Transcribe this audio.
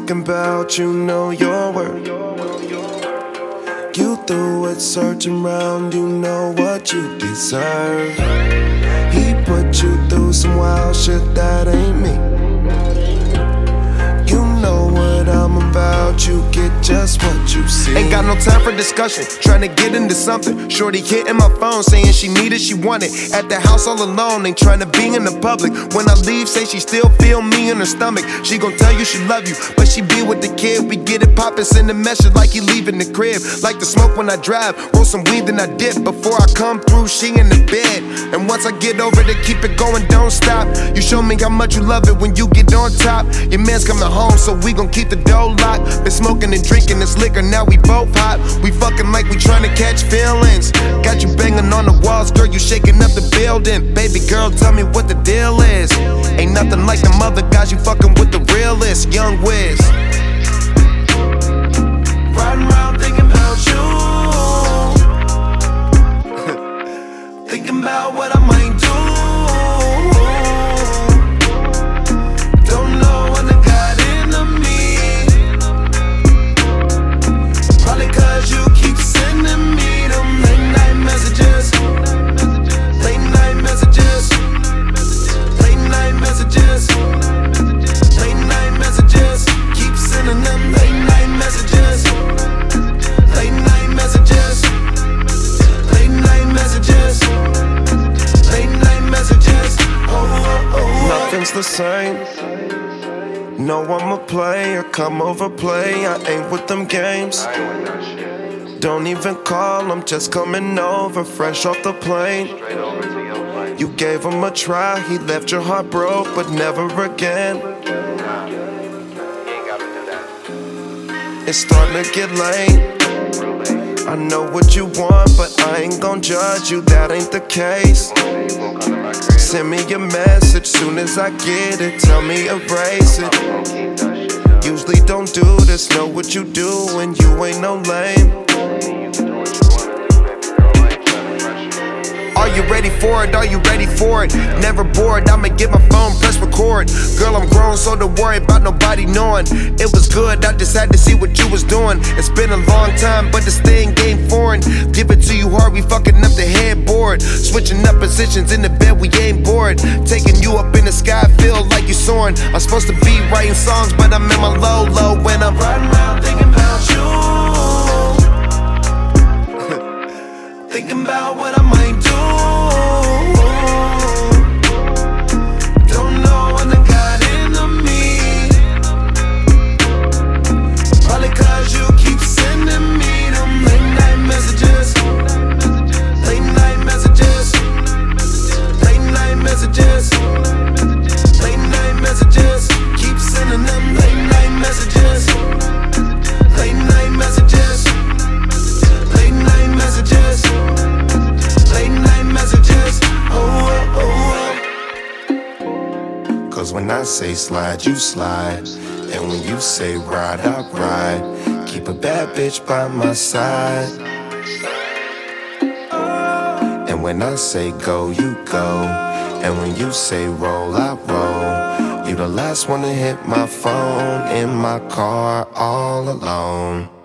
talking about, you know your worth. You through it, searching round, you know what you deserve. He put you through some wild shit that ain't me. You know what I'm about, you get just what you see. Ain't got no time for discussion, trying to get into something. Shorty hitting my phone, saying she needed, she wanted. At the house all alone, ain't trying to be in the public. When I leave, say she still feel me in her stomach. She gon' tell you she love you, but she be with the kid. We get it poppin', send a message like he leaving the crib. Like to smoke when I drive, roll some weed then I dip. Before I come through, she in the bed. And once I get over to keep it going, don't stop. You show me how much you love it when you get on top. Your man's coming home, so we gon' keep the dough locked. Been smoking and drinking this liquor, now we both hot. We fucking like we tryna catch feelings. Got you banging on the walls, girl, you shaking up the building. Baby girl, tell me what the deal is. Ain't nothing like them other guys, you fucking with the realest. Young Wiz. Riding around thinking about you. Thinking about what I might do. Don't know what I got into me. Probably cause you keep sending me them late night messages. Late night messages. Late night messages. Late night messages. Keep sending them late night messages. Late night messages. Late night messages. Late night messages. Nothing's the same. No, I'm a player, come over play. I ain't with them games. Don't even call, I'm just coming over, fresh off the plane. You gave him a try, he left your heart broke, but never again. It's starting to get late. I know what you want, but I ain't gon' judge you, that ain't the case. Send me a message, soon as I get it, tell me erase it. Usually don't do this, know what you do when you ain't no lame. Are you ready for it? Are you ready for it? Never bored, I'ma get my phone, press record. Girl, I'm grown, so don't worry about nobody knowing. It was good, I just had to see what you was doing. It's been a long time, but this thing ain't foreign. Give it to you hard, we fucking up the headboard. Switching up positions in the bed, we ain't bored. Taking you up in the sky, feel like you're soaring. I'm supposed to be writing songs, but I'm in my low when I'm riding around thinking about you. Thinking about what I might do. Don't know what I got into me. Probably cause you keep sending me them late night messages. Late night messages. Late night messages. Late night messages. Keep sending them late night messages. Late night messages. Late night messages. Late night messages. Cause when I say slide, you slide. And when you say ride, I ride. Keep a bad bitch by my side. And when I say go, you go. And when you say roll, I roll. You the last one to hit my phone in my car all alone.